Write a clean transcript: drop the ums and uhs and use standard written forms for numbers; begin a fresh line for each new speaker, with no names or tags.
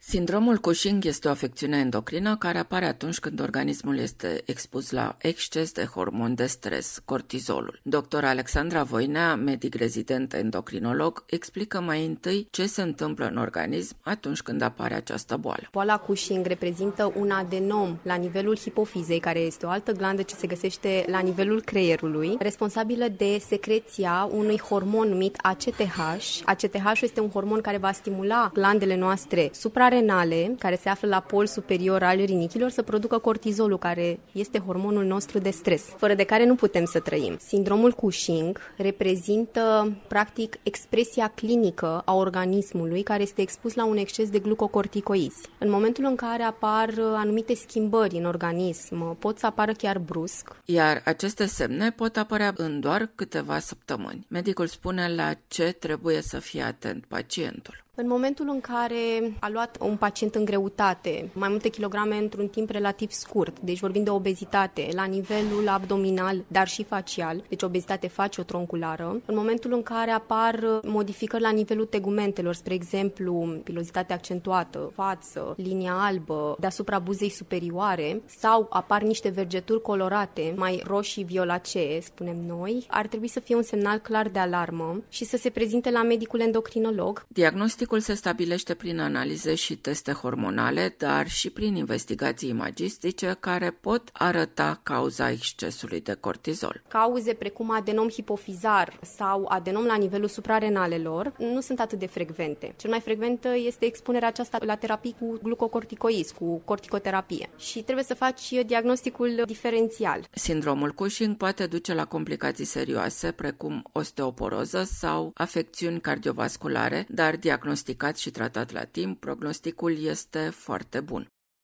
Sindromul Cushing este o afecțiune endocrină care apare atunci când organismul este expus la exces de hormon de stres, cortizolul. Dr. Alexandra Voinea, medic rezident endocrinolog, explică mai întâi ce se întâmplă în organism atunci când apare această boală.
Boala Cushing reprezintă un adenom la nivelul hipofizei, care este o altă glandă ce se găsește la nivelul creierului, responsabilă de secreția unui hormon numit ACTH. ACTH este un hormon care va stimula glandele noastre suprarenale, care se află la pol superior al rinichilor, să producă cortizolul, care este hormonul nostru de stres, fără de care nu putem să trăim. Sindromul Cushing reprezintă, practic, expresia clinică a organismului care este expus la un exces de glucocorticoizi. În momentul în care apar anumite schimbări în organism, pot să apară chiar brusc.
Iar aceste semne pot apărea în doar câteva săptămâni. Medicul spune la ce trebuie să fie atent pacientul.
În momentul în care a luat un pacient în greutate, mai multe kilograme într-un timp relativ scurt, deci vorbim de obezitate la nivelul abdominal, dar și facial, deci obezitate facio-tronculară, în momentul în care apar modificări la nivelul tegumentelor, spre exemplu, pilozitate accentuată, față, linia albă, deasupra buzei superioare, sau apar niște vergeturi colorate, mai roșii-violacee, spunem noi, ar trebui să fie un semnal clar de alarmă și să se prezinte la medicul endocrinolog.
Diagnosticul se stabilește prin analize și teste hormonale, dar și prin investigații imagistice care pot arăta cauza excesului de cortizol.
Cauze precum adenom hipofizar sau adenom la nivelul suprarenalelor nu sunt atât de frecvente. Cel mai frecventă este expunerea aceasta la terapii cu glucocorticoizi, cu corticoterapie. Și trebuie să faci diagnosticul diferențial.
Sindromul Cushing poate duce la complicații serioase, precum osteoporoză sau afecțiuni cardiovasculare, dar diagnosticat și tratat la timp, prognosticul este foarte bun.